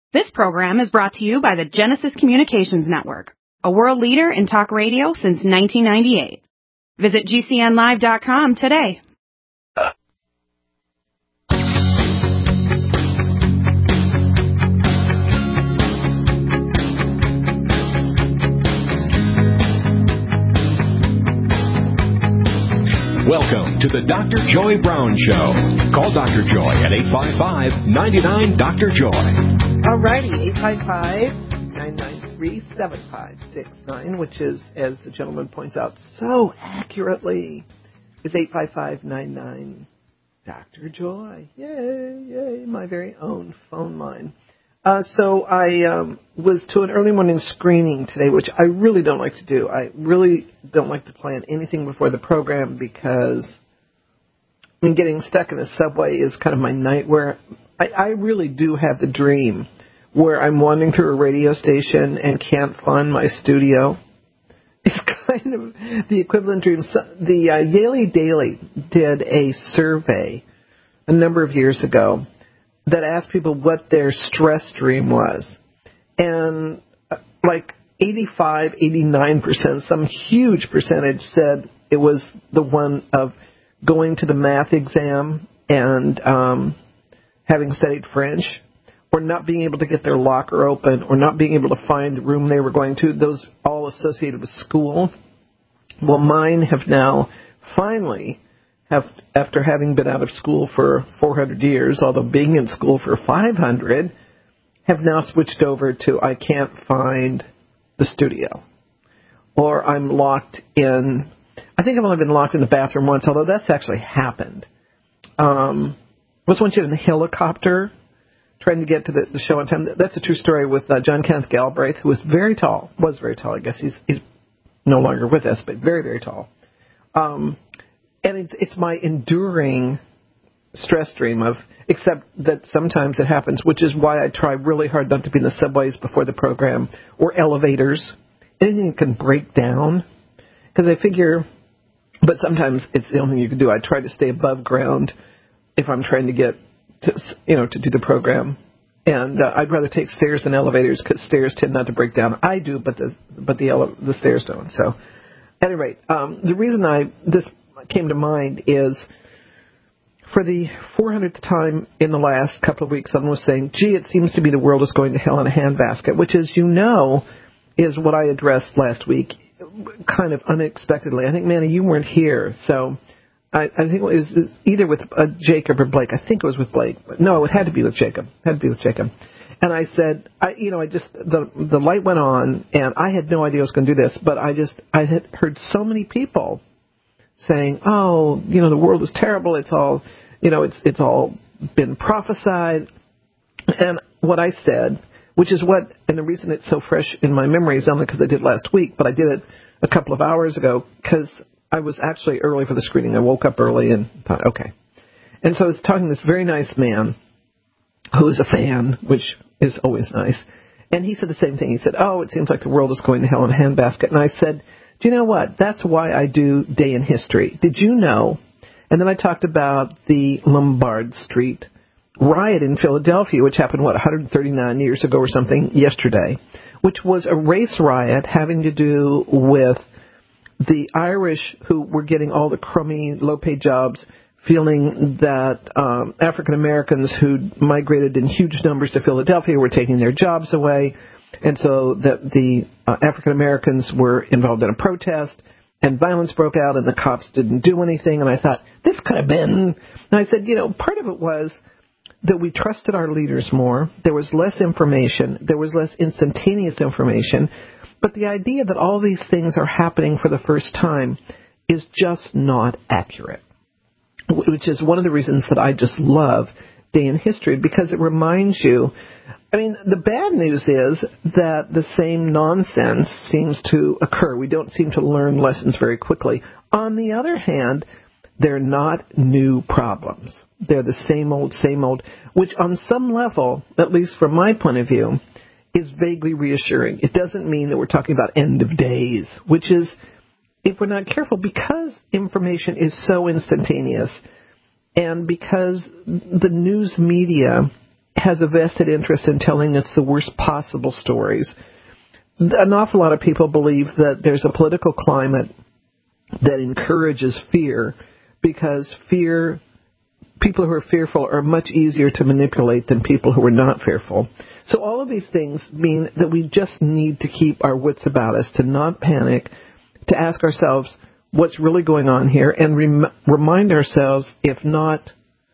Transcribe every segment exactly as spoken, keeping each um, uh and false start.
This program is brought to you by the Genesis Communications Network, a world leader in talk radio since nineteen ninety-eight. Visit G C N live dot com today. Welcome to the Doctor Joy Brown Show. Call Doctor Joy at eight five five, nine nine, Doctor Joy. All righty, eight five five, nine nine three, seven five six nine, which is, as the gentleman points out so accurately, is eight five five, nine nine, Doctor Joy. Yay, yay, my very own phone line. Uh, so I um, was to an early morning screening today, which I really don't like to do. I really don't like to plan anything before the program because I mean, getting stuck in a subway is kind of my nightmare. I, I really do have the dream where I'm wandering through a radio station and can't find my studio. It's kind of the equivalent dream. The uh, Yale Daily did a survey a number of years ago that asked people what their stress dream was. And uh, like eighty-five, eighty-nine percent, some huge percentage said it was the one of going to the math exam and um, having studied French, or not being able to get their locker open, or not being able to find the room they were going to, those all associated with school. Well, mine have now finally, have, after having been out of school for four hundred years, although being in school for five hundred, have now switched over to I can't find the studio. Or I'm locked in, I think I've only been locked in the bathroom once, although that's actually happened. Um, was once in a helicopter trying to get to the, the show on time. That's a true story with uh, John Kenneth Galbraith, who was very tall, was very tall. I guess he's, he's no longer with us, but very, very tall. Um, and it, it's my enduring stress dream of, except that sometimes it happens, which is why I try really hard not to be in the subways before the program or elevators, anything that can break down, because I figure, but sometimes it's the only thing you can do. I try to stay above ground if I'm trying to get to, you know, to do the program. And uh, I'd rather take stairs than elevators because stairs tend not to break down. I do, but the but the ele- the stairs don't. So, at any rate, um, the reason I this came to mind is for the four hundredth time in the last couple of weeks, someone was saying, gee, it seems to be the world is going to hell in a handbasket, which, as you know, is what I addressed last week, kind of unexpectedly. I think, Manny, you weren't here, so I, I think it was either with uh, Jacob or Blake. I think it was with Blake. But no, it had to be with Jacob. It had to be with Jacob. And I said, I, you know, I just, the the light went on, and I had no idea I was going to do this, but I just, I had heard so many people saying, oh, you know, the world is terrible. It's all, you know, it's it's all been prophesied. And what I said, which is what, and the reason it's so fresh in my memory is only because I did last week, but I did it a couple of hours ago because I was actually early for the screening. I woke up early and thought, okay. And so I was talking to this very nice man who is a fan, which is always nice. And he said the same thing. He said, oh, it seems like the world is going to hell in a handbasket. And I said, do you know what? That's why I do Day in History. Did you know? And then I talked about the Lombard Street riot in Philadelphia, which happened, what, one hundred thirty-nine years ago or something, yesterday, which was a race riot having to do with the Irish who were getting all the crummy, low-paid jobs, feeling that um, African Americans who migrated in huge numbers to Philadelphia were taking their jobs away, and so that the uh, African Americans were involved in a protest, and violence broke out, and the cops didn't do anything. And I thought, this could have been. And I said, you know, part of it was that we trusted our leaders more. There was less information. There was less instantaneous information. But the idea that all these things are happening for the first time is just not accurate, which is one of the reasons that I just love Day in History, because it reminds you, I mean, the bad news is that the same nonsense seems to occur. We don't seem to learn lessons very quickly. On the other hand, they're not new problems. They're the same old, same old, which on some level, at least from my point of view, is vaguely reassuring. It doesn't mean that we're talking about end of days, which is, if we're not careful, because information is so instantaneous and because the news media has a vested interest in telling us the worst possible stories. An awful lot of people believe that there's a political climate that encourages fear because fear, people who are fearful are much easier to manipulate than people who are not fearful. So all of these things mean that we just need to keep our wits about us, to not panic, to ask ourselves what's really going on here, and rem- remind ourselves, if not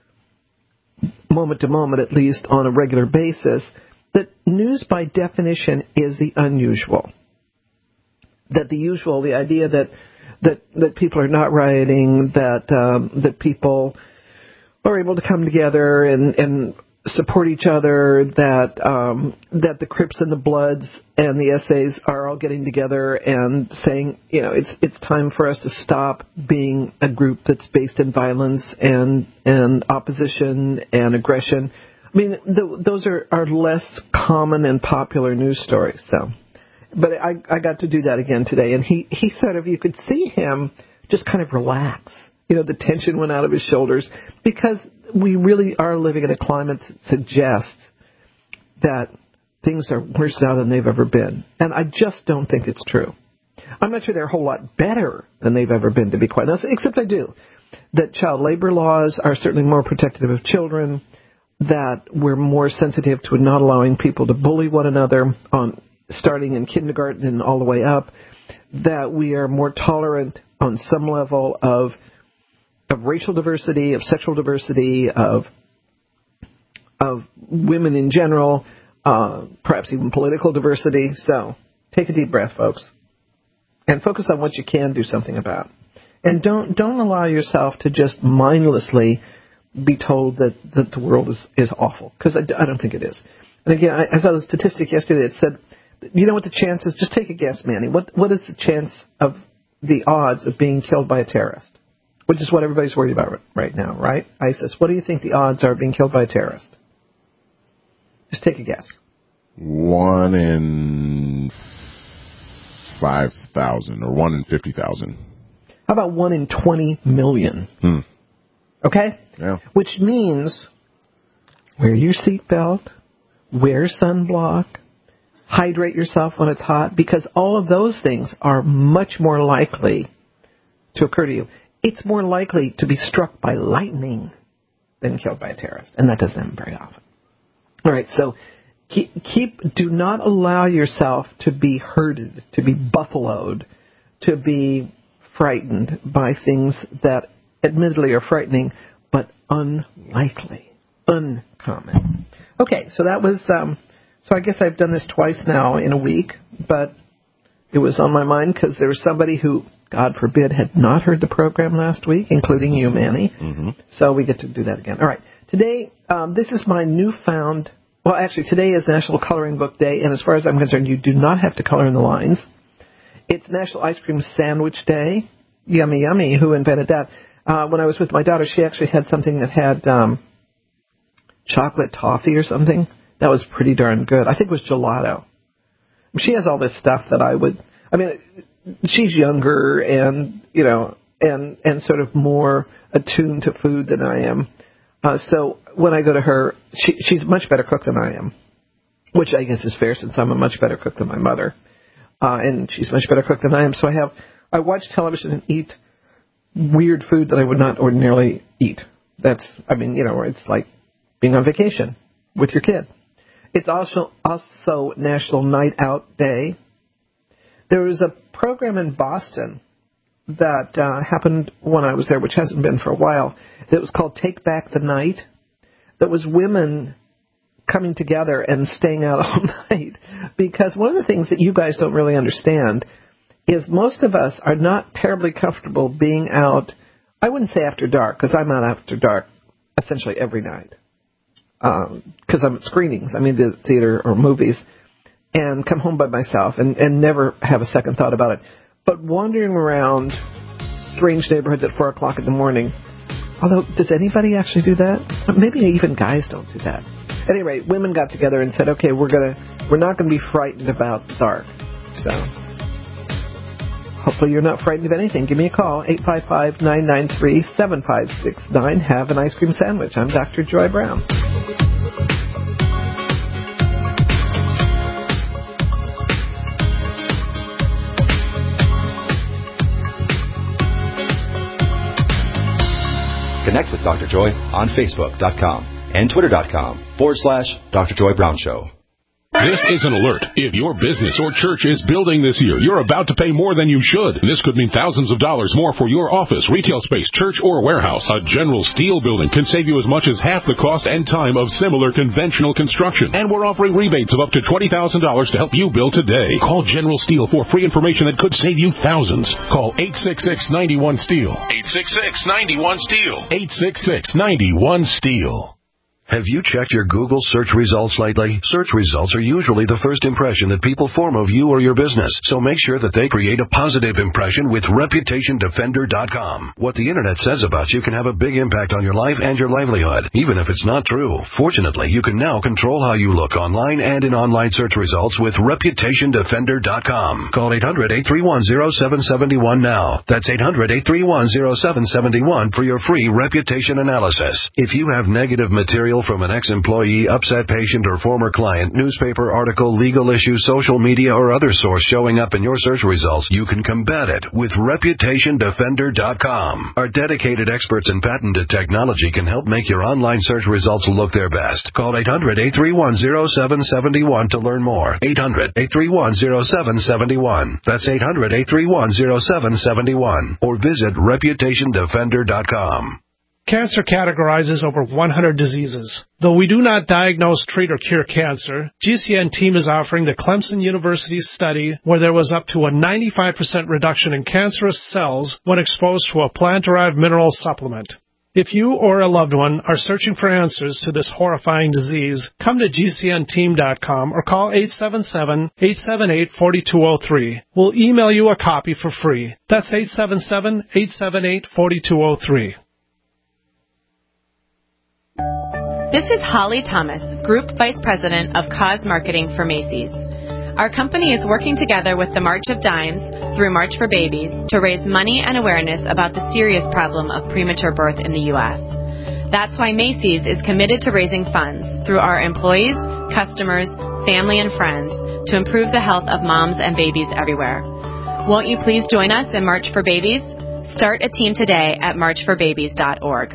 moment to moment, at least on a regular basis, that news by definition is the unusual. That the usual, the idea that that, that people are not rioting, that um, that people are able to come together and, and support each other, that um, that the Crips and the Bloods and the S As are all getting together and saying, you know, it's it's time for us to stop being a group that's based in violence and and opposition and aggression. I mean, the, those are, are less common and popular news stories. So, but I, I got to do that again today, and he, he sort of, you could see him just kind of relax. You know, the tension went out of his shoulders because we really are living in a climate that suggests that things are worse now than they've ever been. And I just don't think it's true. I'm not sure they're a whole lot better than they've ever been, to be quite honest, except I do. That child labor laws are certainly more protective of children, that we're more sensitive to not allowing people to bully one another, on starting in kindergarten and all the way up, that we are more tolerant on some level of of racial diversity, of sexual diversity, of of women in general, uh, perhaps even political diversity. So take a deep breath, folks, and focus on what you can do something about. And don't don't allow yourself to just mindlessly be told that, that the world is, is awful, because I, I don't think it is. And again, I, I saw the statistic yesterday that said, you know what the chance is? Just take a guess, Manny. What What is the chance of the odds of being killed by a terrorist? Which is what everybody's worried about right now, right? ISIS. What do you think the odds are of being killed by a terrorist? Just take a guess. One in five thousand or one in fifty thousand. How about one in twenty million? Hmm. Okay? Yeah. Which means wear your seatbelt, wear sunblock, hydrate yourself when it's hot, because all of those things are much more likely to occur to you. It's more likely to be struck by lightning than killed by a terrorist, and that doesn't happen very often. All right, so keep, keep do not allow yourself to be herded, to be buffaloed, to be frightened by things that admittedly are frightening, but unlikely, uncommon. Okay, so that was, um, so I guess I've done this twice now in a week, but it was on my mind because there was somebody who, God forbid, had not heard the program last week, including you, Manny. Mm-hmm. So we get to do that again. All right, today, um, this is my newfound, well, actually, today is National Coloring Book Day, and as far as I'm concerned, you do not have to color in the lines. It's National Ice Cream Sandwich Day. Yummy, yummy. Who invented that? Uh, when I was with my daughter, she actually had something that had um, chocolate toffee or something. That was pretty darn good. I think it was gelato. She has all this stuff that I would, I mean, she's younger and, you know, and, and sort of more attuned to food than I am. Uh, so when I go to her, she, she's a much better cook than I am, which I guess is fair since I'm a much better cook than my mother. Uh, and she's a much better cook than I am. So I have, I watch television and eat weird food that I would not ordinarily eat. That's, I mean, you know, it's like being on vacation with your kid. It's also also National Night Out Day. There was a program in Boston that uh, happened when I was there, which hasn't been for a while, that was called Take Back the Night. That was women coming together and staying out all night. Because one of the things that you guys don't really understand is most of us are not terribly comfortable being out, I wouldn't say after dark, because I'm out after dark essentially every night. Because um, I'm at screenings, I mean the theater or movies, and come home by myself and, and never have a second thought about it. But wandering around strange neighborhoods at four o'clock in the morning, although does anybody actually do that? Maybe even guys don't do that. At any rate, women got together and said, okay, we're gonna we're not going to be frightened about the dark. So hopefully you're not frightened of anything. Give me a call, eight five five, nine nine three, seven five six nine. Have an ice cream sandwich. I'm Doctor Joy Brown. Doctor Joy on Facebook dot com and Twitter dot com forward slash Doctor Joy Brown Show. This is an alert. If your business or church is building this year, you're about to pay more than you should. This could mean thousands of dollars more for your office, retail space, church, or warehouse. A General Steel building can save you as much as half the cost and time of similar conventional construction. And we're offering rebates of up to twenty thousand dollars to help you build today. Call General Steel for free information that could save you thousands. Call eight six six, nine one, STEEL. eight six six, nine one, STEEL. eight six six, nine one, STEEL. Have you checked your Google search results lately? Search results are usually the first impression that people form of you or your business, so make sure that they create a positive impression with Reputation Defender dot com. What the Internet says about you can have a big impact on your life and your livelihood, even if it's not true. Fortunately, you can now control how you look online and in online search results with Reputation Defender dot com. Call eight hundred, eight three one, zero seven seven one now. That's eight hundred, eight three one, zero seven seven one for your free reputation analysis. If you have negative material from an ex-employee, upset patient, or former client, newspaper article, legal issue, social media, or other source showing up in your search results, you can combat it with Reputation Defender dot com. Our dedicated experts in patented technology can help make your online search results look their best. Call eight hundred, eight three one, zero seven seven one to learn more. eight hundred, eight three one, zero seven seven one. That's eight hundred, eight three one, zero seven seven one. Or visit Reputation Defender dot com. Cancer categorizes over one hundred diseases. Though we do not diagnose, treat, or cure cancer, G C N team is offering the Clemson University study where there was up to a ninety-five percent reduction in cancerous cells when exposed to a plant-derived mineral supplement. If you or a loved one are searching for answers to this horrifying disease, come to G C N team dot com or call eight seven seven, eight seven eight, four two zero three. We'll email you a copy for free. That's eight seven seven, eight seven eight, four two zero three. This is Holly Thomas, Group Vice President of Cause Marketing for Macy's. Our company is working together with the March of Dimes through March for Babies to raise money and awareness about the serious problem of premature birth in the U S. That's why Macy's is committed to raising funds through our employees, customers, family, and friends to improve the health of moms and babies everywhere. Won't you please join us in March for Babies? Start a team today at march for babies dot org.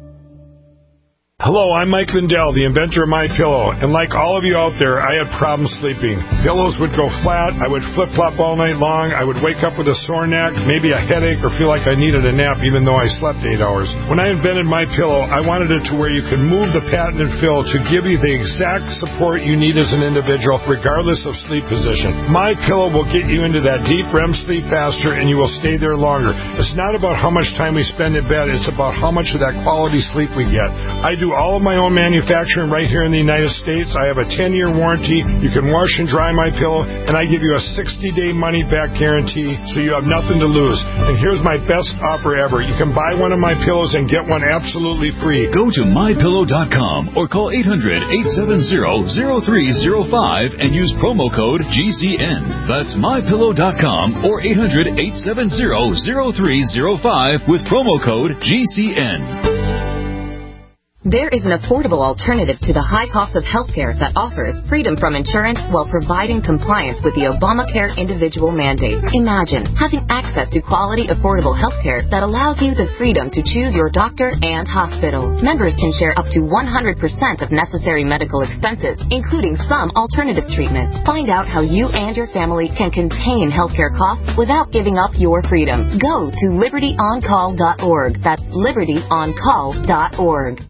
Hello, I'm Mike Lindell, the inventor of MyPillow, and like all of you out there, I had problems sleeping. Pillows would go flat, I would flip-flop all night long, I would wake up with a sore neck, maybe a headache, or feel like I needed a nap even though I slept eight hours. When I invented MyPillow, I wanted it to where you could move the patented fill to give you the exact support you need as an individual, regardless of sleep position. MyPillow will get you into that deep R E M sleep faster, and you will stay there longer. It's not about how much time we spend in bed, it's about how much of that quality sleep we get. I do all of my own manufacturing right here in the United States. I have a ten-year warranty. You can wash and dry my pillow, and I give you a sixty-day money-back guarantee, so you have nothing to lose. And here's my best offer ever. You can buy one of my pillows and get one absolutely free. Go to my pillow dot com or call eight hundred, eight seven zero, zero three zero five and use promo code G C N. That's my pillow dot com or eight hundred, eight seven zero, zero three zero five with promo code G C N. There is an affordable alternative to the high cost of health care that offers freedom from insurance while providing compliance with the Obamacare individual mandate. Imagine having access to quality, affordable health care that allows you the freedom to choose your doctor and hospital. Members can share up to one hundred percent of necessary medical expenses, including some alternative treatments. Find out how you and your family can contain healthcare costs without giving up your freedom. Go to liberty on call dot org. That's liberty on call dot org.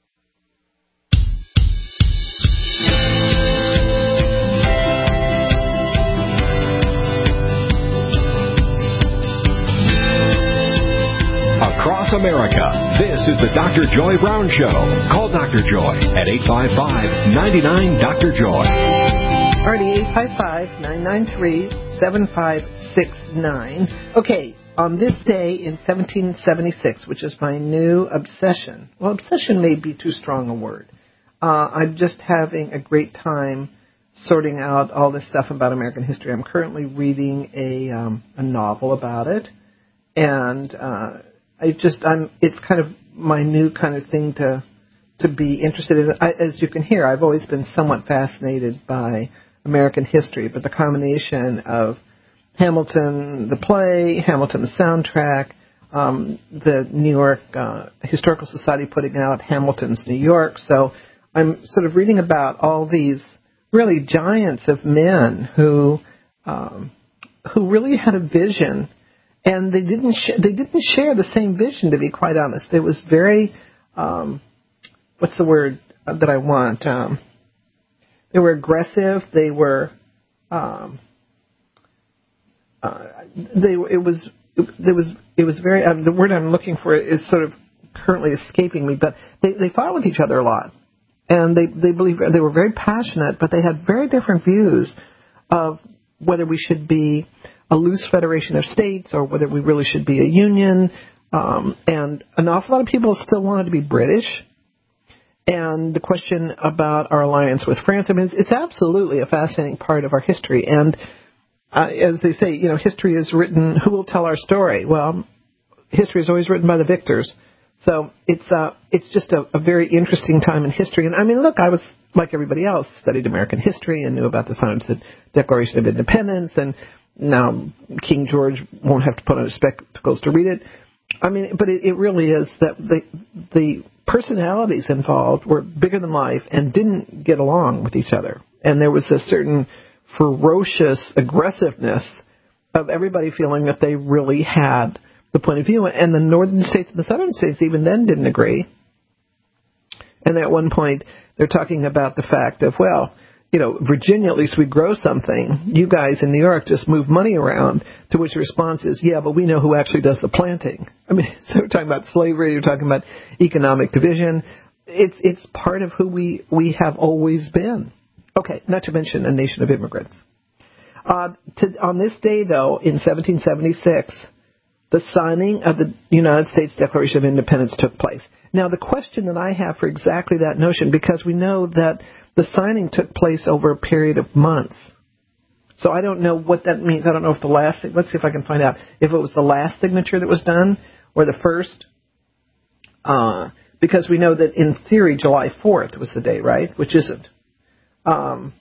Across America, this is the Doctor Joy Brown Show. Call Doctor Joy at eight five five, nine nine, Doctor Joy. Alrighty, eight five five, nine nine three, seven five six nine. Okay, on this day in seventeen seventy-six, which is my new obsession. Well, obsession may be too strong a word. Uh, I'm just having a great time sorting out all this stuff about American history. I'm currently reading a um, a novel about it, and uh, I just I'm it's kind of my new kind of thing to to be interested in. I, as you can hear, I've always been somewhat fascinated by American history, but the combination of Hamilton the play, Hamilton the soundtrack, um, the New York uh, Historical Society putting out Hamilton's New York. So I'm sort of reading about all these really giants of men who um, who really had a vision, and they didn't sh- they didn't share the same vision, to be quite honest. It was very um, what's the word that I want? Um, they were aggressive. They were um, uh, they it was. It was it was very um, the word I'm looking for is sort of currently escaping me, but they they fought with each other a lot, and they they believe they were very passionate, but they had very different views of whether we should be a loose federation of states or whether we really should be a union. Um, and an awful lot of people still wanted to be British. And the question about our alliance with France, I mean, it's, it's absolutely a fascinating part of our history. And Uh, as they say, you know, history is written, who will tell our story? Well, history is always written by the victors. So it's uh, it's just a, a very interesting time in history. And I mean, look, I was, like everybody else, studied American history and knew about the signing of the Declaration of Independence. And now King George won't have to put on his spectacles to read it. I mean, but it, it really is that the the personalities involved were bigger than life and didn't get along with each other. And there was a certain ferocious aggressiveness of everybody feeling that they really had the point of view. And the northern states and the southern states even then didn't agree. And at one point, they're talking about the fact of, well, you know, Virginia, at least we grow something. You guys in New York just move money around, to which the response is, yeah, but we know who actually does the planting. I mean, so we're talking about slavery, you're talking about economic division. It's it's part of who we, we have always been. Okay, not to mention a nation of immigrants. Uh, to, on this day, though, in seventeen seventy-six, the signing of the United States Declaration of Independence took place. Now, the question that I have for exactly that notion, because we know that the signing took place over a period of months. So I don't know what that means. I don't know if the last, let's see if I can find out, if it was the last signature that was done or the first. Uh, because we know that in theory, July fourth was the day, right? Which isn't. Um,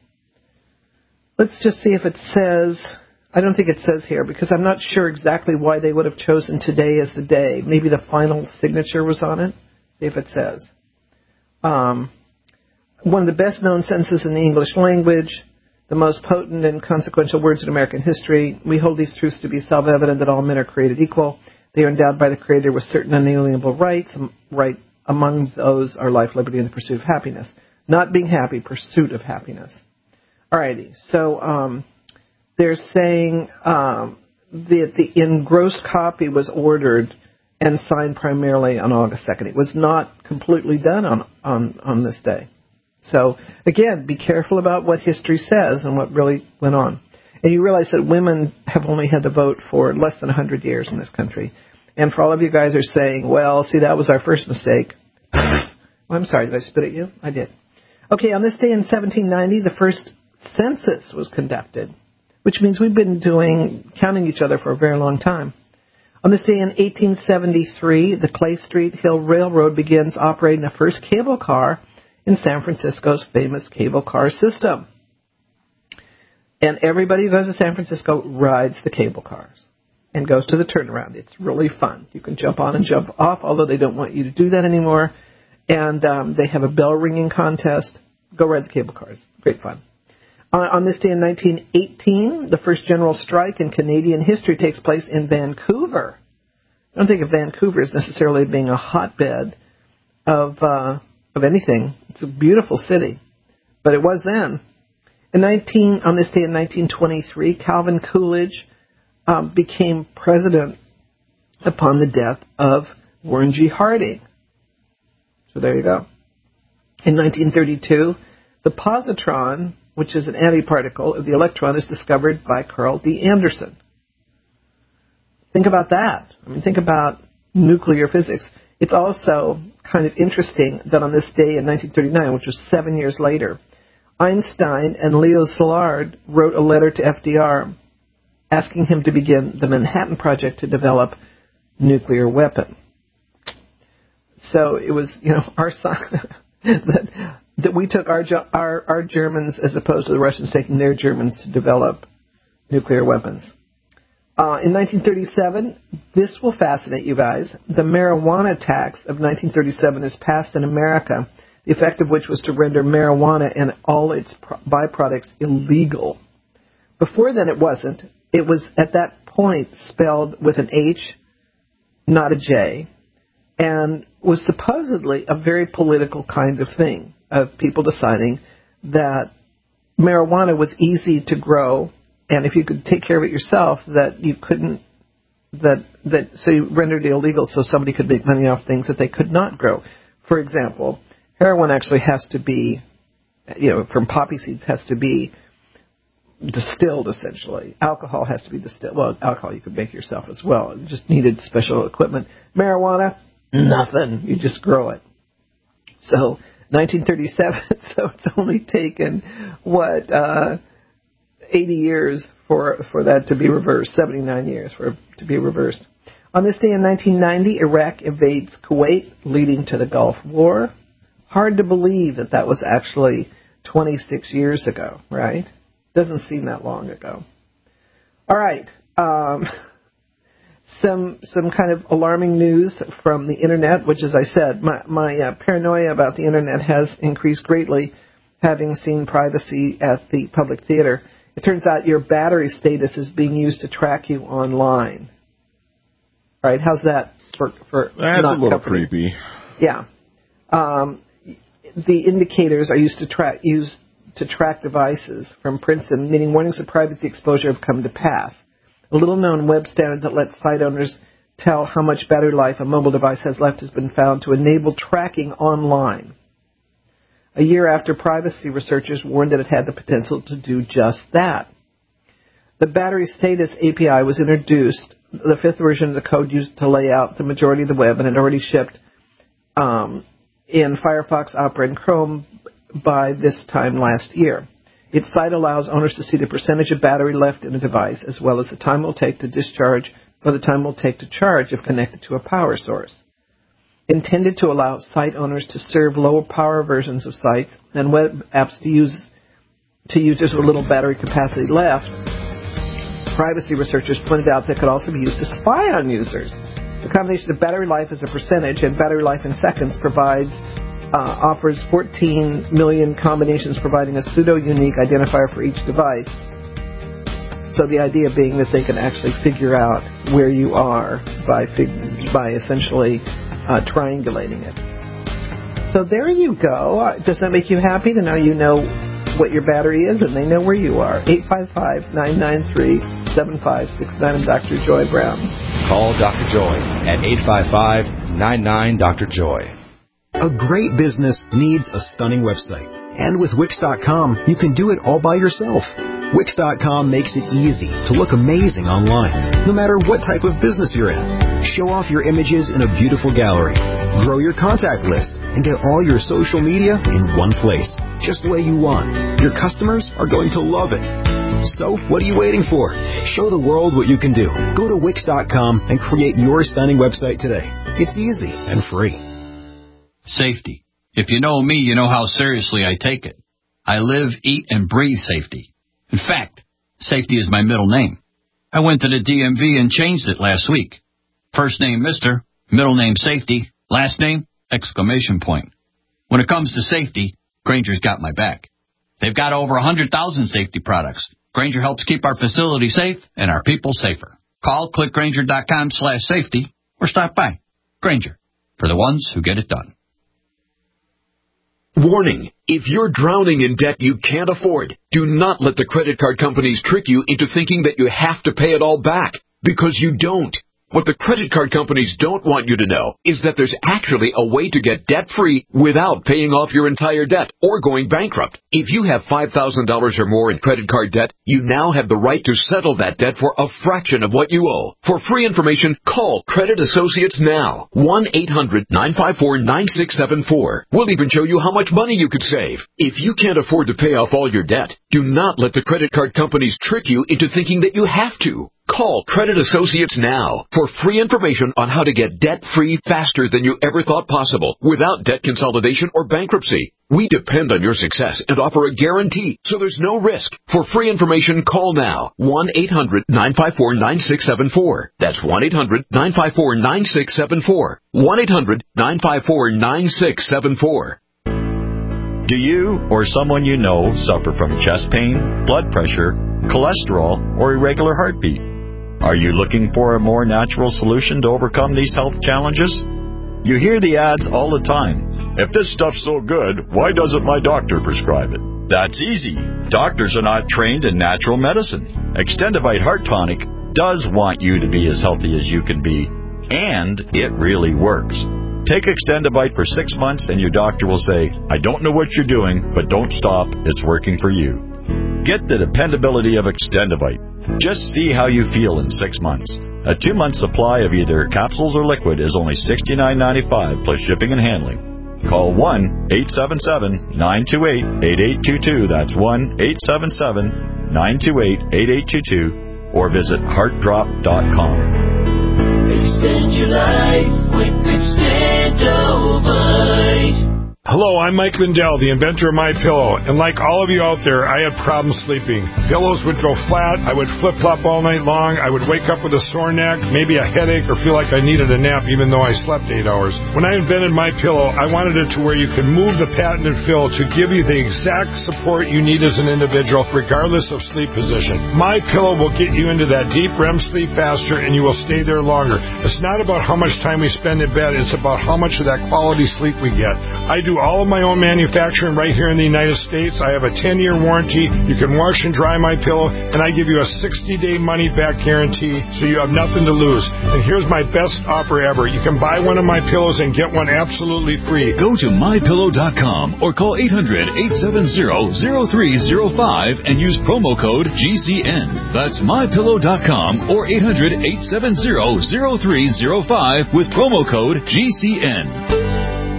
let's just see if it says, I don't think it says here because I'm not sure exactly why they would have chosen today as the day. Maybe the final signature was on it. See if it says. Um, one of the best known sentences in the English language, the most potent and consequential words in American history. We hold these truths to be self-evident that all men are created equal. They are endowed by the Creator with certain unalienable rights. Right among those are life, liberty, and the pursuit of happiness. Not being happy, pursuit of happiness. Alrighty, so um, they're saying um, that the engrossed copy was ordered and signed primarily on August second. It was not completely done on, on, on this day. So, again, be careful about what history says and what really went on. And you realize that women have only had to vote for less than one hundred years in this country. And for all of you guys are saying, well, see, that was our first mistake. Well, I'm sorry, did I spit at you? I did. Okay, on this day in seventeen ninety, the first census was conducted, which means we've been doing, counting each other for a very long time. On this day in eighteen seventy-three, the Clay Street Hill Railroad begins operating the first cable car in San Francisco's famous cable car system. And everybody who goes to San Francisco rides the cable cars and goes to the turnaround. It's really fun. You can jump on and jump off, although they don't want you to do that anymore. And um, they have a bell ringing contest. Go ride the cable cars. Great fun. Uh, on this day in nineteen eighteen, the first general strike in Canadian history takes place in Vancouver. I don't think of Vancouver as necessarily being a hotbed of uh, of anything. It's a beautiful city, but it was then. In nineteen on this day in nineteen twenty-three, Calvin Coolidge um, became president upon the death of Warren G. Harding. So there you go. In nineteen thirty-two, the positron, which is an antiparticle of the electron, is discovered by Carl D. Anderson. Think about that. I mean, think about nuclear physics. It's also kind of interesting that on this day in nineteen thirty-nine, which was seven years later, Einstein and Leo Szilard wrote a letter to F D R asking him to begin the Manhattan Project to develop nuclear weapon. So it was, you know, our that that we took our our our Germans as opposed to the Russians taking their Germans to develop nuclear weapons. Uh, in nineteen thirty-seven, this will fascinate you guys, the marijuana tax of nineteen thirty-seven is passed in America, the effect of which was to render marijuana and all its pro- byproducts illegal. Before then it wasn't. It was at that point spelled with an H, not a J, and was supposedly a very political kind of thing, of people deciding that marijuana was easy to grow, and if you could take care of it yourself, that you couldn't, that, that, so you rendered it illegal so somebody could make money off things that they could not grow. For example, heroin actually has to be, you know, from poppy seeds has to be distilled, essentially. Alcohol has to be distilled. Well, alcohol you could make yourself as well. It just needed special equipment. Marijuana, nothing. You just grow it. So, nineteen thirty-seven, so it's only taken, what, uh, eighty years for for that to be reversed, seventy-nine years for it to be reversed. On this day in nineteen ninety, Iraq invades Kuwait, leading to the Gulf War. Hard to believe that that was actually twenty-six years ago, right? Doesn't seem that long ago. All right. Um, some some kind of alarming news from the Internet, which, as I said, my, my uh, paranoia about the Internet has increased greatly, having seen privacy at the public theater. It turns out your battery status is being used to track you online. All right, how's that for, for That's not a little comforting? creepy. Yeah. Um, the indicators are used to track used to track devices from Princeton, meaning warnings of privacy exposure have come to pass. A little-known web standard that lets site owners tell how much battery life a mobile device has left has been found to enable tracking online. A year after privacy researchers warned that it had the potential to do just that. The battery status A P I was introduced, the fifth version of the code used to lay out the majority of the web, and had already shipped um, in Firefox, Opera, and Chrome by this time last year. Its site allows owners to see the percentage of battery left in a device, as well as the time it will take to discharge or the time it will take to charge if connected to a power source. Intended to allow site owners to serve lower power versions of sites and web apps to use to users with little battery capacity left, privacy researchers pointed out that it could also be used to spy on users. The combination of battery life as a percentage and battery life in seconds provides uh, offers fourteen million combinations, providing a pseudo-unique identifier for each device. So the idea being that they can actually figure out where you are by fig- by essentially uh, triangulating it. So there you go. Uh, does that make you happy to know you know what your battery is and they know where you are? eight five five, nine nine three, seven five six nine. I'm Doctor Joy Brown. Call Doctor Joy at eight five five, nine nine, Doctor Joy. A great business needs a stunning website. And with Wix dot com, you can do it all by yourself. Wix dot com makes it easy to look amazing online, no matter what type of business you're in. Show off your images in a beautiful gallery. Grow your contact list and get all your social media in one place, just the way you want. Your customers are going to love it. So, what are you waiting for? Show the world what you can do. Go to Wix dot com and create your stunning website today. It's easy and free. Safety. If you know me, you know how seriously I take it. I live, eat, and breathe safety. In fact, safety is my middle name. I went to the D M V and changed it last week. First name Mister, middle name Safety, last name exclamation point. When it comes to safety, Grainger's got my back. They've got over one hundred thousand safety products. Grainger helps keep our facility safe and our people safer. Call click grainger dot com slash safety or stop by. Grainger, for the ones who get it done. Warning, if you're drowning in debt you can't afford, do not let the credit card companies trick you into thinking that you have to pay it all back, because you don't. What the credit card companies don't want you to know is that there's actually a way to get debt-free without paying off your entire debt or going bankrupt. If you have five thousand dollars or more in credit card debt, you now have the right to settle that debt for a fraction of what you owe. For free information, call Credit Associates now. one eight hundred, nine five four, nine six seven four. We'll even show you how much money you could save. If you can't afford to pay off all your debt, do not let the credit card companies trick you into thinking that you have to. Call Credit Associates now for free information on how to get debt-free faster than you ever thought possible without debt consolidation or bankruptcy. We depend on your success and offer a guarantee, so there's no risk. For free information, call now. one eight hundred nine five four nine six seven four. That's one eight hundred nine five four nine six seven four. one eight hundred nine five four nine six seven four. Do you or someone you know suffer from chest pain, blood pressure, cholesterol, or irregular heartbeat? Are you looking for a more natural solution to overcome these health challenges? You hear the ads all the time. If this stuff's so good, why doesn't my doctor prescribe it? That's easy. Doctors are not trained in natural medicine. Extendivite Heart Tonic does want you to be as healthy as you can be, and it really works. Take Extendivite for six months and your doctor will say, I don't know what you're doing, but don't stop. It's working for you. Get the dependability of Extendivite. Just see how you feel in six months. A two-month supply of either capsules or liquid is only sixty-nine ninety-five plus shipping and handling. Call one eight seven seven nine two eight eight eight two two. That's one eight seven seven nine two eight eight eight two two or visit heart drop dot com. Extend your life with Extendovite. Hello, I'm Mike Lindell, the inventor of MyPillow, and like all of you out there, I had problems sleeping. Pillows would go flat, I would flip-flop all night long, I would wake up with a sore neck, maybe a headache, or feel like I needed a nap even though I slept eight hours. When I invented MyPillow, I wanted it to where you could move the patented fill to give you the exact support you need as an individual, regardless of sleep position. MyPillow will get you into that deep R E M sleep faster, and you will stay there longer. It's not about how much time we spend in bed, it's about how much of that quality sleep we get. I do all of my own manufacturing right here in the United States. I have a ten-year warranty. You can wash and dry my pillow, and I give you a sixty-day money-back guarantee, so you have nothing to lose. And here's my best offer ever. You can buy one of my pillows and get one absolutely free. Go to my pillow dot com or call eight hundred eight seven zero zero three zero five and use promo code G C N. That's my pillow dot com or eight hundred eight seven zero zero three zero five with promo code G C N.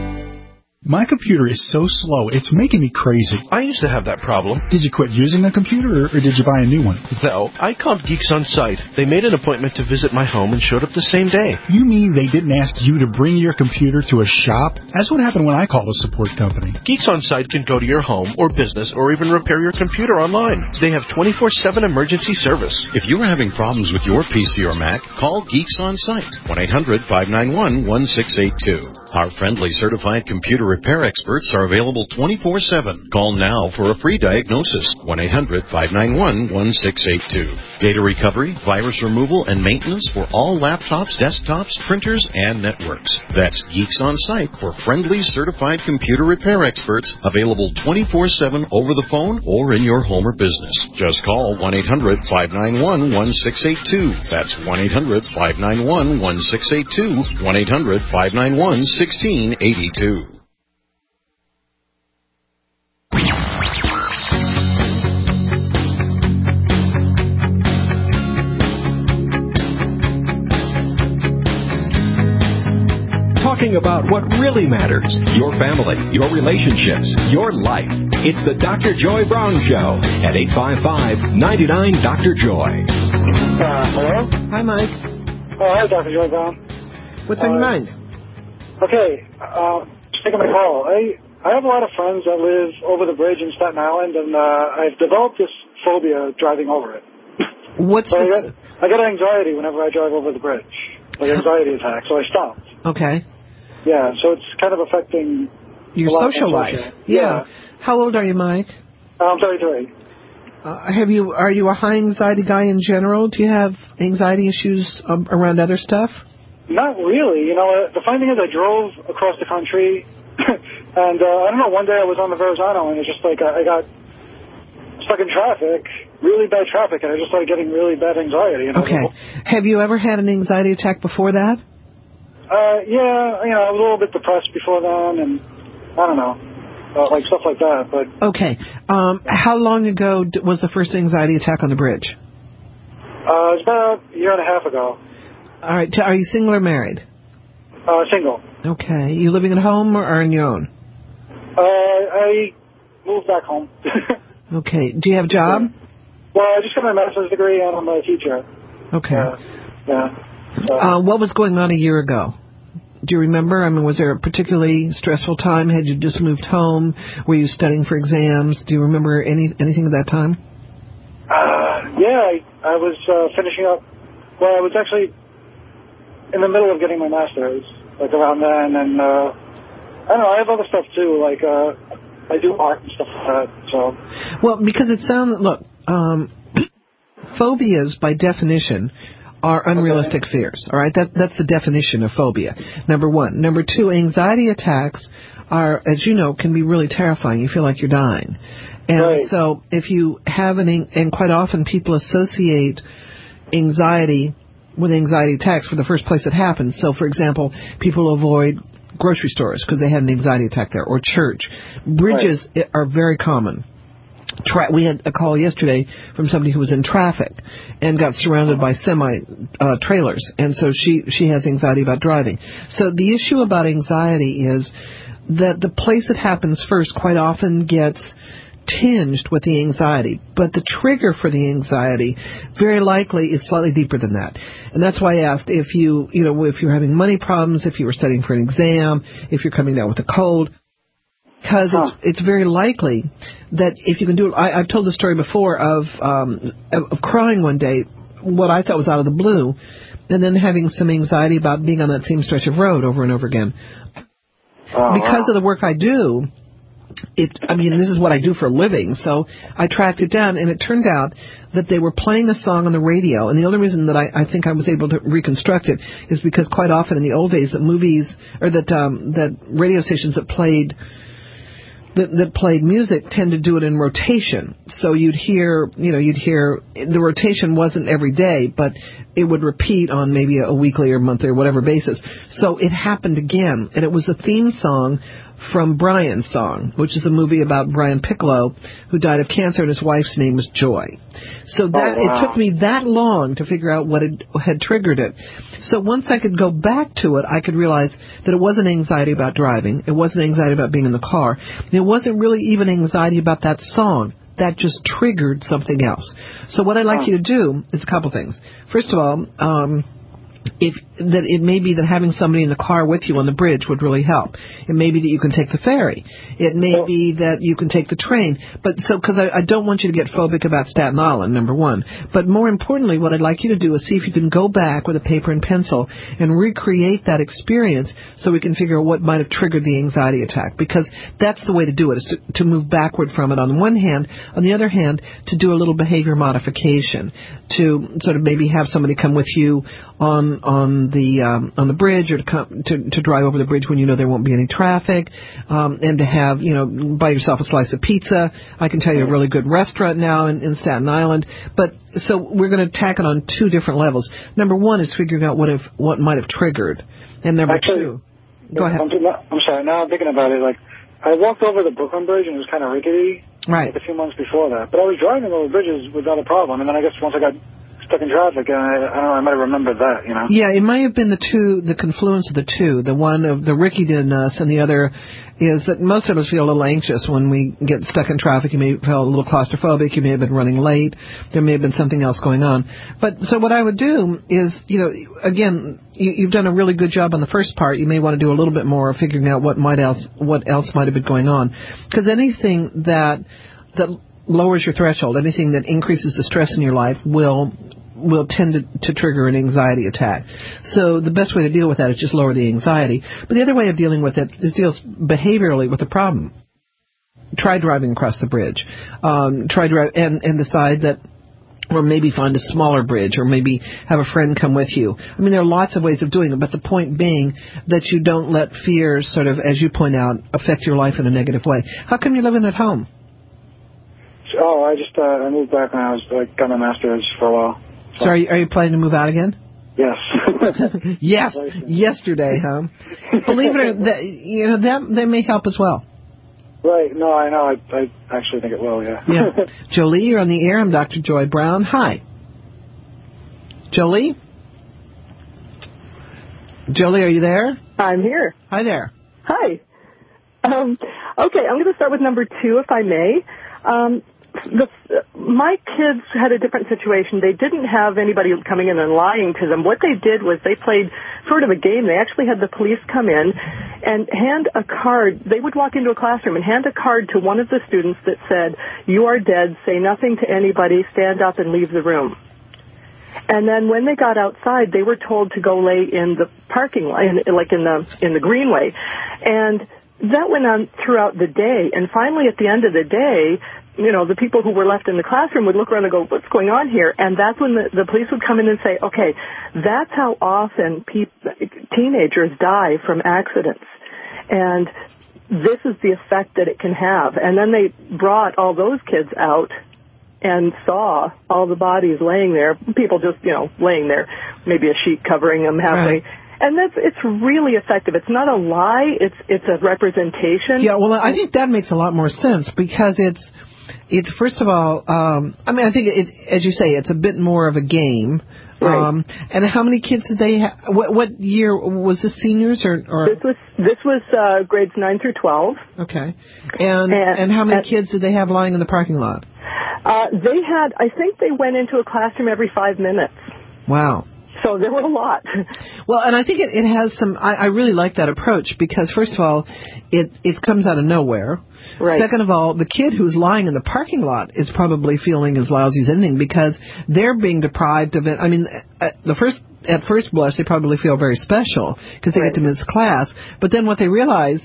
My computer is so slow, it's making me crazy. I used to have that problem. Did you quit using the computer, or did you buy a new one? No, I called Geeks On Site. They made an appointment to visit my home and showed up the same day. You mean they didn't ask you to bring your computer to a shop? That's what happened when I called a support company. Geeks On Site can go to your home or business or even repair your computer online. They have twenty-four seven emergency service. If you're having problems with your P C or Mac, call Geeks On Site, one eight hundred five nine one one six eight two. Our friendly certified computer repair experts are available twenty-four seven. Call now for a free diagnosis, one eight hundred five nine one one six eight two. Data recovery, virus removal, and maintenance for all laptops, desktops, printers, and networks. That's Geeks On Site for friendly certified computer repair experts, available twenty-four seven over the phone or in your home or business. Just call one eight hundred five nine one one six eight two. That's one eight hundred five nine one one six eight two, one eight hundred five nine one one six eight two. Talking about what really matters, your family, your relationships, your life. It's the Doctor Joy Brown Show at eight five five, nine nine, Doctor Joy. Uh, hello? Hi, Mike. Oh, hi, Doctor Joy Brown. What's on your Uh, mind? Okay, uh, just taking my call. I, I have a lot of friends that live over the bridge in Staten Island, and uh, I've developed this phobia driving over it. What's so I, this? get, I get anxiety whenever I drive over the bridge, like anxiety attack, so I stopped. Okay. Yeah, so it's kind of affecting Your a lot of social my life. social- Yeah. How old are you, Mike? I'm thirty-three. Uh, have you? Are you a high anxiety guy in general? Do you have anxiety issues um, around other stuff? Not really. You know, uh, the funny thing is I drove across the country, and uh, I don't know, one day I was on the Verrazano, and it's just like I, I got stuck in traffic, really bad traffic, and I just started getting really bad anxiety. You know? Okay. Have you ever had an anxiety attack before that? Uh, yeah, you know, I was a little bit depressed before then, and I don't know, uh, like stuff like that. But Okay. Um, how long ago d- was the first anxiety attack on the bridge? uh, it's about a year and a half ago. All right. T- are you single or married? Uh, single. Okay. You living at home or on your own? Uh, I moved back home. Okay. Do you have a job? Well, I just got my master's degree, and I'm a teacher. Okay. Uh, yeah. So. Uh, what was going on a year ago? Do you remember? I mean, was there a particularly stressful time? Had you just moved home? Were you studying for exams? Do you remember any anything at that time? Uh, yeah, I, I was uh, finishing up. Well, I was actually in the middle of getting my master's, like around then, and uh, I don't know. I have other stuff too, like uh, I do art and stuff like that. So. Well, because it sounds look, um, phobias by definition are unrealistic okay. fears. All right, that that's the definition of phobia. Number one. Number two, anxiety attacks are, as you know, can be really terrifying. You feel like you're dying, and right. so if you have an, and quite often people associate anxiety with anxiety attacks for the first place it happens. So, for example, people avoid grocery stores because they had an anxiety attack there, or church. Bridges right. are very common. Tra- we had a call yesterday from somebody who was in traffic and got surrounded by semi uh, trailers, and so she she has anxiety about driving. So the issue about anxiety is that the place it happens first quite often gets tinged with the anxiety, but the trigger for the anxiety very likely is slightly deeper than that. And that's why I asked if you, you know, if you're having money problems, if you were studying for an exam, if you're coming down with a cold. Because huh. it's, it's very likely that if you can do it, I, I've told the story before of, um, of of crying one day, what I thought was out of the blue, and then having some anxiety about being on that same stretch of road over and over again. Oh, because wow. of the work I do, it, I mean, this is what I do for a living, so I tracked it down, and it turned out that they were playing a song on the radio, and the only reason that I, I think I was able to reconstruct it is because quite often in the old days that movies, or that um, that radio stations that played That, that played music tend to do it in rotation. So you'd hear, you know, you'd hear, the rotation wasn't every day, but it would repeat on maybe a weekly or monthly or whatever basis. So it happened again, and it was the theme song from Brian's Song, which is a movie about Brian Piccolo, who died of cancer, and his wife's name was Joy. So that oh, wow. it took me that long to figure out what had, had triggered it. So once I could go back to it, I could realize that it wasn't anxiety about driving. It wasn't anxiety about being in the car. It wasn't really even anxiety about that song. That just triggered something else. So what I'd like oh. you to do is a couple things. First of all, um, if that it may be that having somebody in the car with you on the bridge would really help. It may be that you can take the ferry. It may oh. be that you can take the train. But so, because I, I don't want you to get phobic about Staten Island, number one. But more importantly, what I'd like you to do is see if you can go back with a paper and pencil and recreate that experience so we can figure out what might have triggered the anxiety attack. Because that's the way to do it, is to, to move backward from it on the one hand. On the other hand, to do a little behavior modification. To sort of maybe have somebody come with you on on the um, on the bridge, or to come to, to drive over the bridge when you know there won't be any traffic, um, and to have, you know, buy yourself a slice of pizza. I can tell you a really good restaurant now in, in Staten Island. But so we're going to tack it on two different levels. Number one is figuring out what if what might have triggered, and number Actually, two, go ahead. I'm, I'm sorry. Now I'm thinking about it. Like, I walked over the Brooklyn Bridge and it was kind of rickety. Right. Like a few months before that, but I was driving over bridges without a problem, and then I guess once I got stuck in traffic, and I, I don't know, I might have remembered that, you know. Yeah, it might have been the two, the confluence of the two. The one of the rickety-ness, and the other is that most of us feel a little anxious when we get stuck in traffic. You may feel a little claustrophobic. You may have been running late. There may have been something else going on. But so what I would do is, you know, again, you, you've done a really good job on the first part. You may want to do a little bit more of figuring out what might else, what else might have been going on, because anything that that lowers your threshold, anything that increases the stress in your life will will tend to, to trigger an anxiety attack. So the best way to deal with that is just lower the anxiety. But the other way of dealing with it is deals behaviorally with the problem. Try driving across the bridge. Um, try drive and, and decide that, or maybe find a smaller bridge, or maybe have a friend come with you. I mean, there are lots of ways of doing it, but the point being that you don't let fears sort of, as you point out, affect your life in a negative way. How come you're living at home? Oh, I just uh, I moved back when I was like got my master's for a while. So, so are, you, are you planning to move out again? Yes. Yes. Yesterday, huh? Believe it or not, that, you know, that that may help as well. Right. No, I know. I I actually think it will. Yeah. Yeah. Jolie, you're on the air. I'm Doctor Joy Brown. Hi. Jolie. Jolie, are you there? I'm here. Hi there. Hi. Um, okay, I'm going to start with number two, if I may. Um, the, my kids had a different situation. They didn't have anybody coming in and lying to them. What they did was they played sort of a game. They actually had the police come in and hand a card. They would walk into a classroom and hand a card to one of the students that said, "You are dead. Say nothing to anybody. Stand up and leave the room." And then when they got outside, they were told to go lay in the parking lot, in, like in the in the greenway. And that went on throughout the day. And finally, at the end of the day, you know, the people who were left in the classroom would look around and go, "What's going on here?" And that's when the, the police would come in and say, "Okay, that's how often pe- teenagers die from accidents. And this is the effect that it can have." And then they brought all those kids out and saw all the bodies laying there, people just, you know, laying there, maybe a sheet covering them halfway. Right. And that's, it's really effective. It's not a lie, it's it's a representation. Yeah, well, I think that makes a lot more sense because it's, it's first of all, um, I mean, I think, it, as you say, it's a bit more of a game. Right. Um, and how many kids did they have? What, what year was this, seniors or, or? This was this was uh, grades nine through twelve. Okay. And, and and how many and, kids did they have lying in the parking lot? Uh, they had, I think they went into a classroom every five minutes. Wow. So there were a lot. Well, and I think it, it has some, I, I really like that approach because, first of all, it, it comes out of nowhere. Right. Second of all, the kid who's lying in the parking lot is probably feeling as lousy as anything because they're being deprived of it. I mean, at the first, at first blush, they probably feel very special because they right. get to miss class. But then what they realize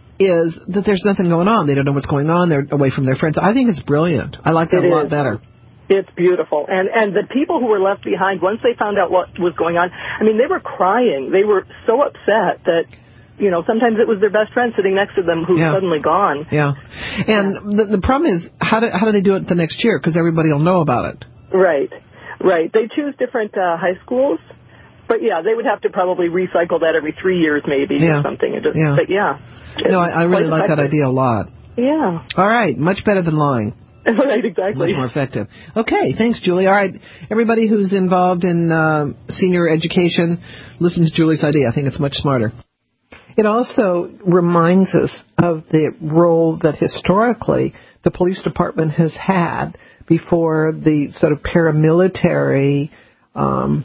is that there's nothing going on. They don't know what's going on. They're away from their friends. I think it's brilliant. I like that it a lot is. better. It's beautiful. And and the people who were left behind, once they found out what was going on, I mean, they were crying. They were so upset that, you know, sometimes it was their best friend sitting next to them who's yeah. suddenly gone. Yeah. And yeah. The, the problem is, how do, how do they do it the next year? Because everybody will know about it. Right. Right. They choose different uh, high schools. But, yeah, they would have to probably recycle that every three years maybe yeah. or something. And just, yeah. But, yeah. No, I, I really like that idea a lot. Yeah. All right. Much better than lying. Right, exactly. Much more effective. Okay, thanks, Julie. All right, everybody who's involved in uh, senior education, listen to Julie's idea. I think it's much smarter. It also reminds us of the role that historically the police department has had before the sort of paramilitary um,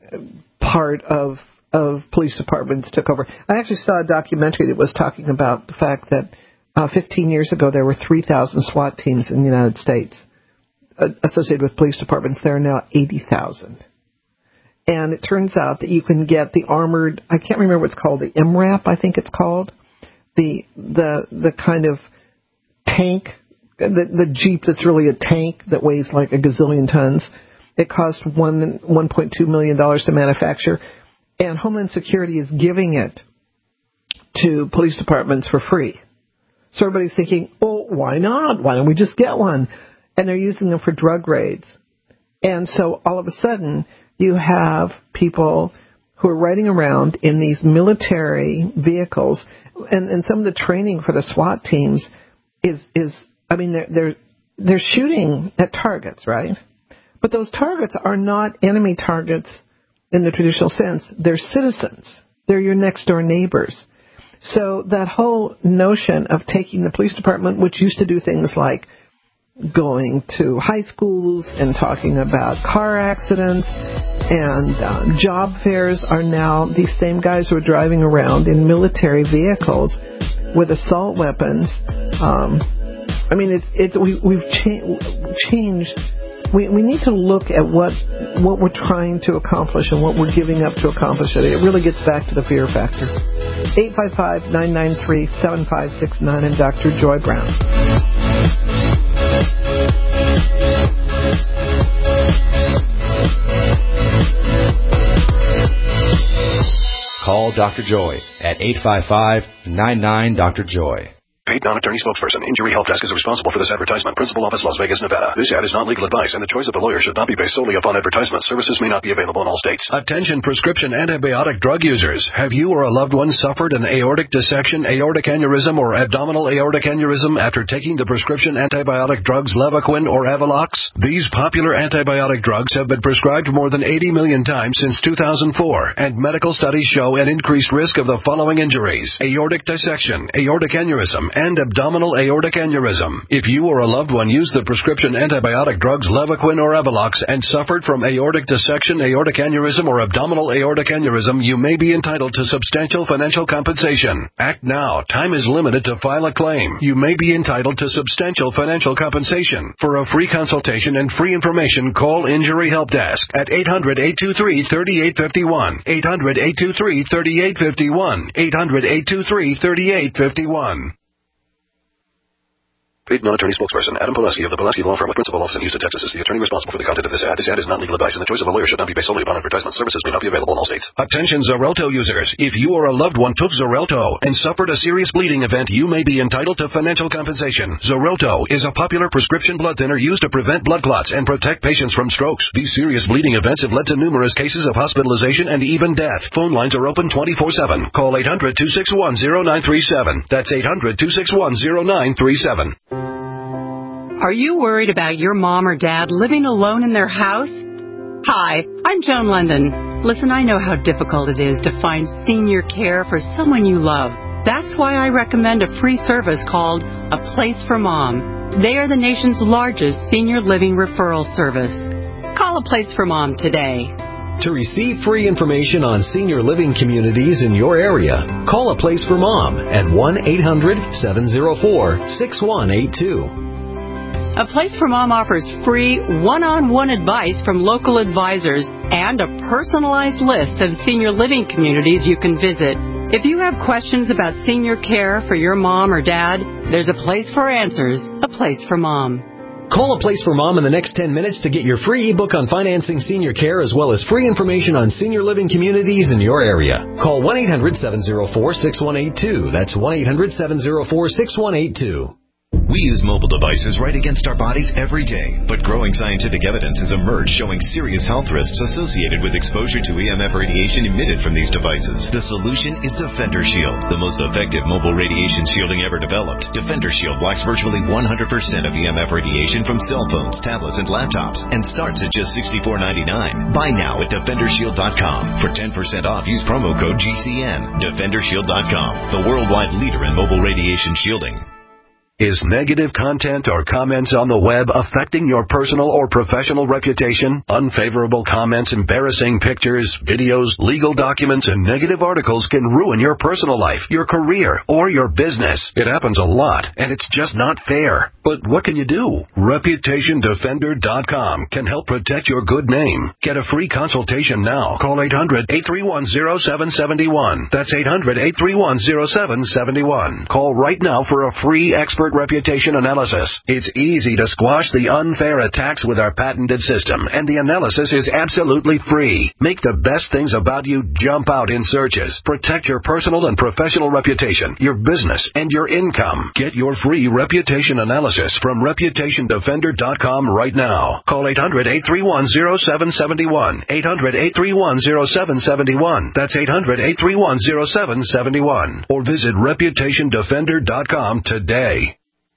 part of of police departments took over. I actually saw a documentary that was talking about the fact that Uh, fifteen years ago, there were three thousand SWAT teams in the United States uh, associated with police departments. There are now eighty thousand. And it turns out that you can get the armored, I can't remember what it's called, the M RAP, I think it's called, the the the kind of tank, the, the Jeep that's really a tank that weighs like a gazillion tons. It cost one one point two million dollars to manufacture, and Homeland Security is giving it to police departments for free. So everybody's thinking, oh, why not? Why don't we just get one? And they're using them for drug raids. And so all of a sudden, you have people who are riding around in these military vehicles. And, and some of the training for the SWAT teams is, is I mean, they're, they're, they're shooting at targets, right? But those targets are not enemy targets in the traditional sense. They're citizens. They're your next door neighbors. So that whole notion of taking the police department, which used to do things like going to high schools and talking about car accidents and uh, job fairs, are now these same guys who are driving around in military vehicles with assault weapons. Um, I mean, it's it's we, we've cha- changed. We we need to look at what what we're trying to accomplish and what we're giving up to accomplish it. It really gets back to the fear factor. eight five five, nine nine three, seven five six nine and Doctor Joy Brown. Call Doctor Joy at eight five five, nine nine, Doctor Joy. Paid non-attorney spokesperson. Injury Help Desk is responsible for this advertisement. Principal office, Las Vegas, Nevada. This ad is not legal advice, and the choice of the lawyer should not be based solely upon advertisement. Services may not be available in all states. Attention prescription antibiotic drug users. Have you or a loved one suffered an aortic dissection, aortic aneurysm, or abdominal aortic aneurysm after taking the prescription antibiotic drugs Levaquin or Avalox? These popular antibiotic drugs have been prescribed more than eighty million times since two thousand four, and medical studies show an increased risk of the following injuries: aortic dissection, aortic aneurysm, and abdominal aortic aneurysm. If you or a loved one used the prescription antibiotic drugs Levaquin or Evolox and suffered from aortic dissection, aortic aneurysm, or abdominal aortic aneurysm, you may be entitled to substantial financial compensation. Act now. Time is limited to file a claim. You may be entitled to substantial financial compensation. For a free consultation and free information, call Injury Help Desk at eight hundred, eight two three, three eight five one, eight hundred, eight two three, three eight five one, eight hundred, eight two three, three eight five one. Paid non-attorney spokesperson Adam Pulaski of the Pulaski Law Firm with principal office in Houston, Texas is the attorney responsible for the content of this ad. This ad is not legal advice, and the choice of a lawyer should not be based solely upon advertisement. Services may not be available in all states. Attention Xarelto users. If you or a loved one took Xarelto and suffered a serious bleeding event, you may be entitled to financial compensation. Xarelto is a popular prescription blood thinner used to prevent blood clots and protect patients from strokes. These serious bleeding events have led to numerous cases of hospitalization and even death. Phone lines are open twenty-four seven. Call eight hundred, two six one, zero nine three seven. That's eight hundred, two six one, zero nine three seven. Are you worried about your mom or dad living alone in their house? Hi, I'm Joan London. Listen, I know how difficult it is to find senior care for someone you love. That's why I recommend a free service called A Place for Mom. They are the nation's largest senior living referral service. Call A Place for Mom today. To receive free information on senior living communities in your area, call A Place for Mom at one eight hundred, seven oh four, six one eight two. A Place for Mom offers free one-on-one advice from local advisors and a personalized list of senior living communities you can visit. If you have questions about senior care for your mom or dad, there's a place for answers, A Place for Mom. Call A Place for Mom in the next ten minutes to get your free ebook on financing senior care as well as free information on senior living communities in your area. Call one eight hundred, seven oh four, six one eight two. That's one eight hundred, seven oh four, six one eight two. We use mobile devices right against our bodies every day, but growing scientific evidence has emerged showing serious health risks associated with exposure to E M F radiation emitted from these devices. The solution is Defender Shield, the most effective mobile radiation shielding ever developed. Defender Shield blocks virtually one hundred percent of E M F radiation from cell phones, tablets, and laptops, and starts at just sixty-four ninety-nine. Buy now at defender shield dot com. For ten percent off, use promo code G C N. defender shield dot com, the worldwide leader in mobile radiation shielding. Is negative content or comments on the web affecting your personal or professional reputation? Unfavorable comments, embarrassing pictures, videos, legal documents, and negative articles can ruin your personal life, your career, or your business. It happens a lot, and it's just not fair. But what can you do? reputation defender dot com can help protect your good name. Get a free consultation now. Call eight hundred, eight three one, zero seven seven one. That's eight hundred, eight three one, zero seven seven one. Call right now for a free expert reputation analysis. It's easy to squash the unfair attacks with our patented system, and the analysis is absolutely free. Make the best things about you jump out in searches. Protect your personal and professional reputation, your business, and your income. Get your free reputation analysis from reputation defender dot com right now. Call eight hundred, eight three one, zero seven seven one. eight hundred, eight three one, zero seven seven one. That's eight hundred, eight three one, zero seven seven one. Or visit reputation defender dot com today.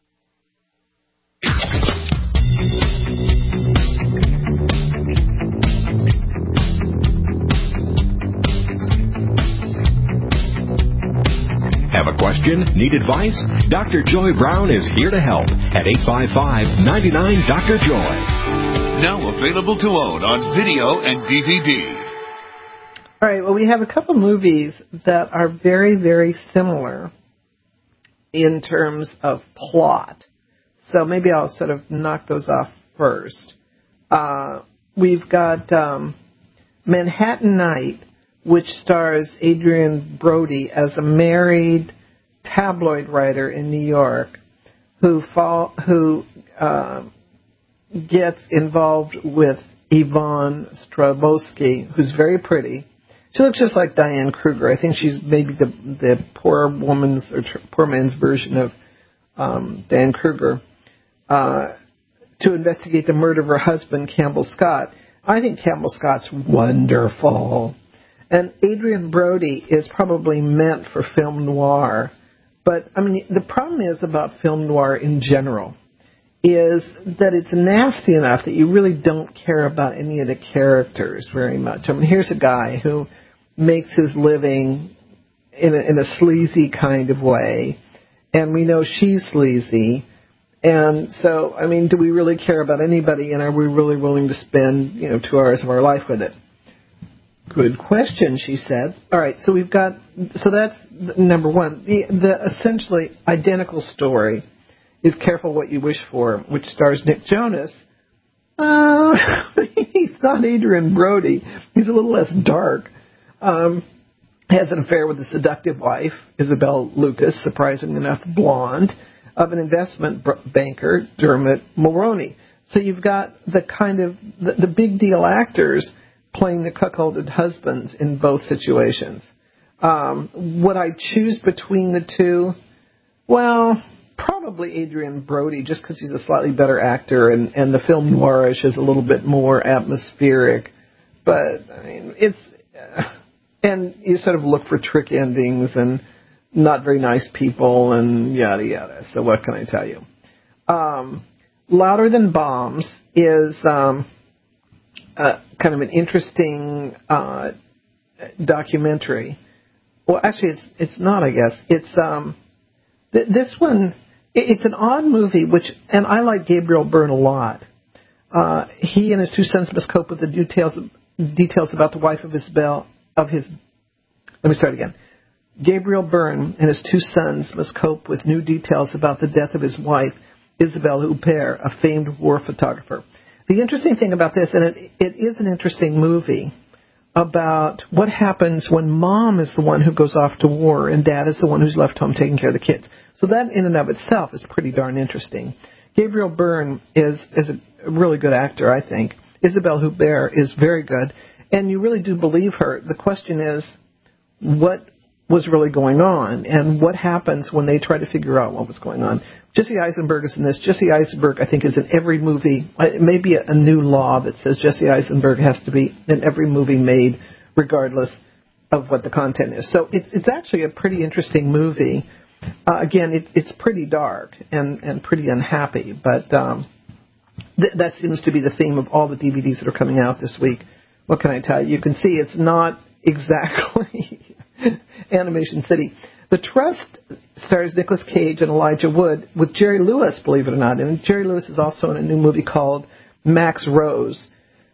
Have a question? Need advice? Doctor Joy Brown is here to help at eight five five, nine nine, Doctor Joy. Now available to own on video and D V D. All right, well, we have a couple movies that are very, very similar in terms of plot. So maybe I'll sort of knock those off first. Uh, we've got um, Manhattan Night, which stars Adrian Brody as a married tabloid writer in New York who fall, who uh, gets involved with Yvonne Strahovski, who's very pretty. She looks just like Diane Kruger. I think she's maybe the the poor woman's or poor man's version of um, Diane Kruger. Uh, to investigate the murder of her husband, Campbell Scott. I think Campbell Scott's wonderful. And Adrian Brody is probably meant for film noir. But, I mean, the problem is about film noir in general is that it's nasty enough that you really don't care about any of the characters very much. I mean, here's a guy who makes his living in a, in a sleazy kind of way, and we know she's sleazy. And so, I mean, do we really care about anybody, and are we really willing to spend, you know, two hours of our life with it? Good question, she said. All right, so we've got, so that's number one. The, the essentially identical story is Careful What You Wish For, which stars Nick Jonas. Uh, he's not Adrian Brody. He's a little less dark. Um, has an affair with a seductive wife, Isabel Lucas, surprisingly enough, blonde, of an investment banker, Dermot Mulroney. So you've got the kind of, the, the big deal actors playing the cuckolded husbands in both situations. Um, would I choose between the two? Well, probably Adrian Brody, just because he's a slightly better actor, and, and the film noirish is a little bit more atmospheric. But, I mean, it's... Uh, and you sort of look for trick endings and not very nice people and yada, yada. So what can I tell you? Um, Louder Than Bombs is... Um, Uh, kind of an interesting uh, documentary. Well, actually, it's it's not. I guess it's um, th- this one. It, it's an odd movie, which and I like Gabriel Byrne a lot. Uh, he and his two sons must cope with the details details about the wife of Isabel of his. Let me start again. Gabriel Byrne and his two sons must cope with new details about the death of his wife, Isabelle Huppert, a famed war photographer. The interesting thing about this, and it, it is an interesting movie, about what happens when mom is the one who goes off to war and dad is the one who's left home taking care of the kids. So that in and of itself is pretty darn interesting. Gabriel Byrne is, is a really good actor, I think. Isabelle Huppert is very good, and you really do believe her. The question is, what was really going on, and what happens when they try to figure out what was going on. Jesse Eisenberg is in this. Jesse Eisenberg, I think, is in every movie. It may be a new law that says Jesse Eisenberg has to be in every movie made, regardless of what the content is. So it's it's actually a pretty interesting movie. Uh, again, it, it's pretty dark and, and pretty unhappy, but um, th- that seems to be the theme of all the D V Ds that are coming out this week. What can I tell you? You can see it's not exactly Animation City. The Trust stars Nicolas Cage and Elijah Wood with Jerry Lewis, believe it or not. And Jerry Lewis is also in a new movie called Max Rose.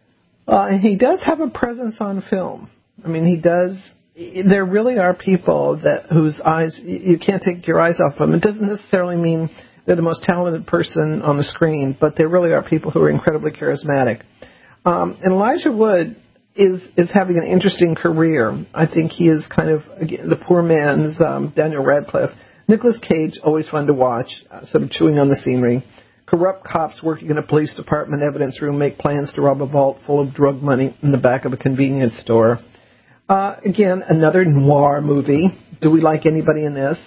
Uh, and he does have a presence on film. I mean, he does. There really are people that whose eyes, you can't take your eyes off them. It doesn't necessarily mean they're the most talented person on the screen, but there really are people who are incredibly charismatic. Um, and Elijah Wood is is having an interesting career. I think he is kind of again, the poor man's um, Daniel Radcliffe. Nicolas Cage, always fun to watch, uh, sort of chewing on the scenery. Corrupt cops working in a police department evidence room make plans to rob a vault full of drug money in the back of a convenience store. Uh, again, another noir movie. Do we like anybody in this?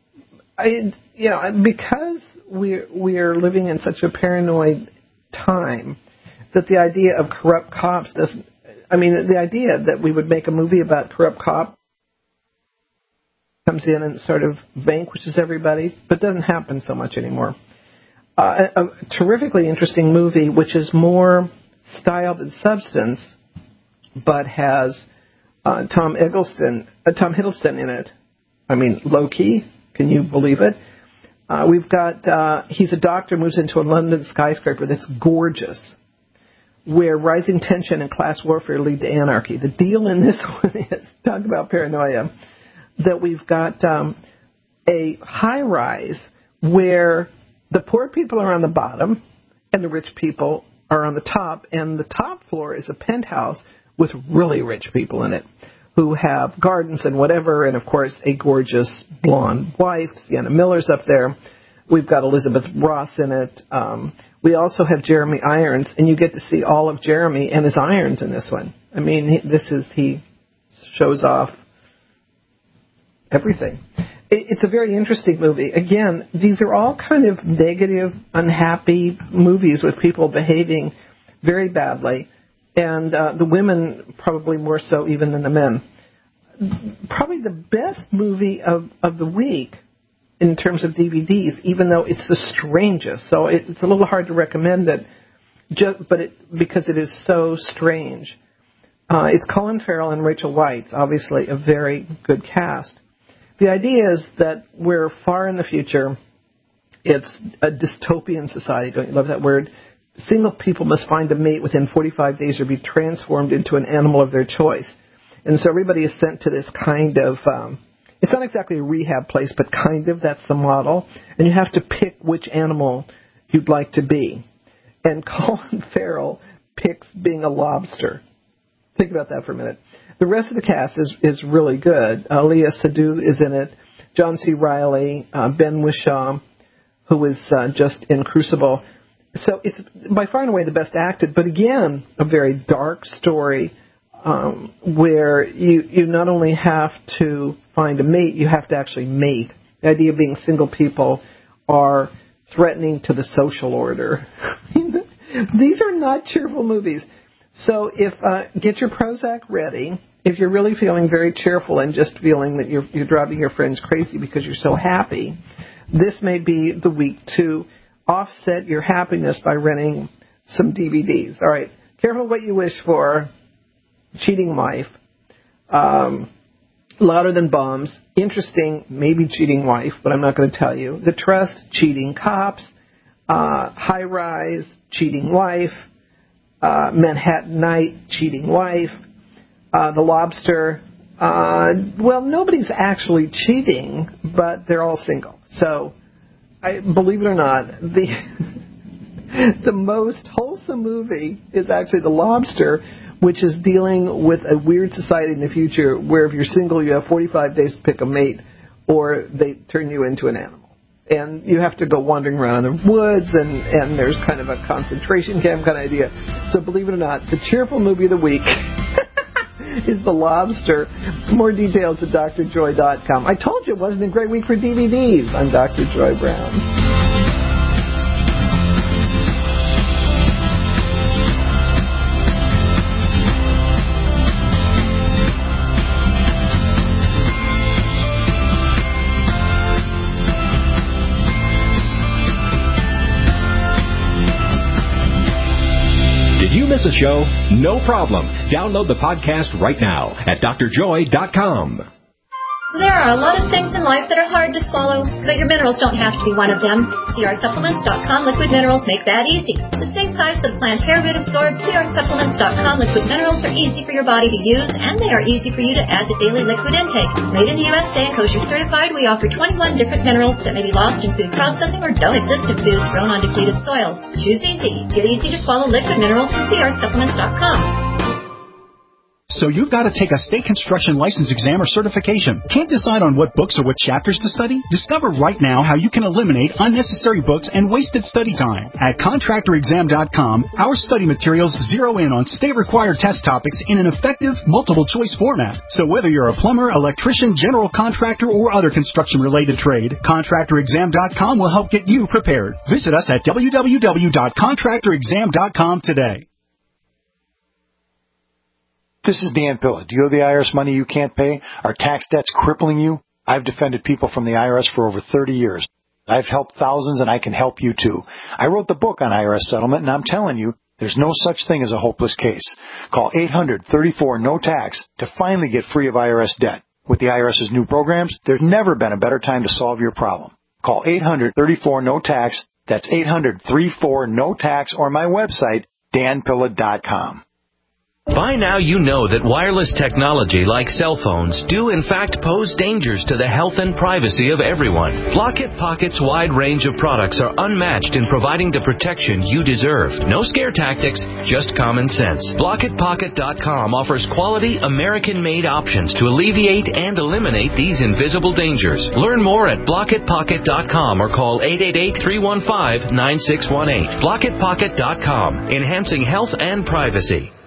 I, you know, because we're we're living in such a paranoid time that the idea of corrupt cops doesn't. I mean, the idea that we would make a movie about corrupt cop comes in and sort of vanquishes everybody, but doesn't happen so much anymore. Uh, a, a terrifically interesting movie, which is more style than substance, but has uh, Tom Eggleston, uh, Tom Hiddleston in it. I mean, low-key, can you believe it? Uh, we've got, uh, he's a doctor, moves into a London skyscraper that's gorgeous, where rising tension and class warfare lead to anarchy. The deal in this one is, talk about paranoia, that we've got um, a high-rise where the poor people are on the bottom and the rich people are on the top, and the top floor is a penthouse with really rich people in it who have gardens and whatever, and, of course, a gorgeous blonde wife. Sienna Miller's up there. We've got Elizabeth Ross in it. Um, we also have Jeremy Irons, and you get to see all of Jeremy and his irons in this one. I mean, he, this is, he shows off everything. It, it's a very interesting movie. Again, these are all kind of negative, unhappy movies with people behaving very badly, and uh, the women probably more so even than the men. Probably the best movie of, of the week in terms of D V Ds, even though it's the strangest. So it, it's a little hard to recommend it, just, but it, because it is so strange. Uh, it's Colin Farrell and Rachel Weisz, obviously a very good cast. The idea is that we're far in the future. It's a dystopian society. Don't you love that word? Single people must find a mate within forty-five days or be transformed into an animal of their choice. And so everybody is sent to this kind of, um, it's not exactly a rehab place, but kind of, that's the model. And you have to pick which animal you'd like to be. And Colin Farrell picks being a lobster. Think about that for a minute. The rest of the cast is, is really good. Uh, Léa Seydoux is in it. John C. Reilly, uh, Ben Whishaw, who is uh, just in Crucible. So it's by far and away the best acted, but again, a very dark story um, where you, you not only have to find a mate, you have to actually mate. The idea of being single people are threatening to the social order. These are not cheerful movies. So if uh, get your Prozac ready. If you're really feeling very cheerful and just feeling that you're, you're driving your friends crazy because you're so happy, this may be the week to offset your happiness by renting some D V Ds. All right, careful what you wish for. Cheating Wife. Um, Louder Than Bombs. Interesting, maybe Cheating Wife, but I'm not going to tell you. The Trust, Cheating Cops. Uh, High Rise, Cheating Wife. Uh, Manhattan Night, Cheating Wife. Uh, the Lobster. Uh, well, nobody's actually cheating, but they're all single. So, I believe it or not, the the most wholesome movie is actually The Lobster, which is dealing with a weird society in the future where if you're single, you have forty-five days to pick a mate, or they turn you into an animal. And you have to go wandering around in the woods, and, and there's kind of a concentration camp kind of idea. So believe it or not, the cheerful movie of the week is The Lobster. More details at D R joy dot com. I told you it wasn't a great week for D V Ds. I'm Doctor Joy Brown. Miss a show? No problem. Download the podcast right now at D R joy dot com. There are a lot of things in life that are hard to swallow, but your minerals don't have to be one of them. C R supplements dot com liquid minerals make that easy. The same size that a plant hair root absorbs, C R supplements dot com liquid minerals are easy for your body to use, and they are easy for you to add to daily liquid intake. Made in the U S A and kosher certified, we offer twenty-one different minerals that may be lost in food processing or don't exist in foods grown on depleted soils. Choose easy. Get easy to swallow liquid minerals from C R supplements dot com. So you've got to take a state construction license exam or certification. Can't decide on what books or what chapters to study? Discover right now how you can eliminate unnecessary books and wasted study time. At contractor exam dot com, our study materials zero in on state-required test topics in an effective, multiple-choice format. So whether you're a plumber, electrician, general contractor, or other construction-related trade, contractor exam dot com will help get you prepared. Visit us at w w w dot contractor exam dot com today. This is Dan Pilla. Do you owe the I R S money you can't pay? Are tax debts crippling you? I've defended people from the I R S for over thirty years. I've helped thousands, and I can help you too. I wrote the book on I R S settlement, and I'm telling you, there's no such thing as a hopeless case. Call eight hundred, thirty-four, no tax to finally get free of I R S debt. With the IRS's new programs, there's never been a better time to solve your problem. Call eight hundred, thirty-four, no tax. That's eight hundred, thirty-four, no tax, or my website, dan pilla dot com. By now you know that wireless technology like cell phones do in fact pose dangers to the health and privacy of everyone. Blockit Pocket's wide range of products are unmatched in providing the protection you deserve. No scare tactics, just common sense. Blockit Pocket dot com offers quality American-made options to alleviate and eliminate these invisible dangers. Learn more at Blockit Pocket dot com or call eight eight eight, three one five, nine six one eight. Blockit Pocket dot com, enhancing health and privacy.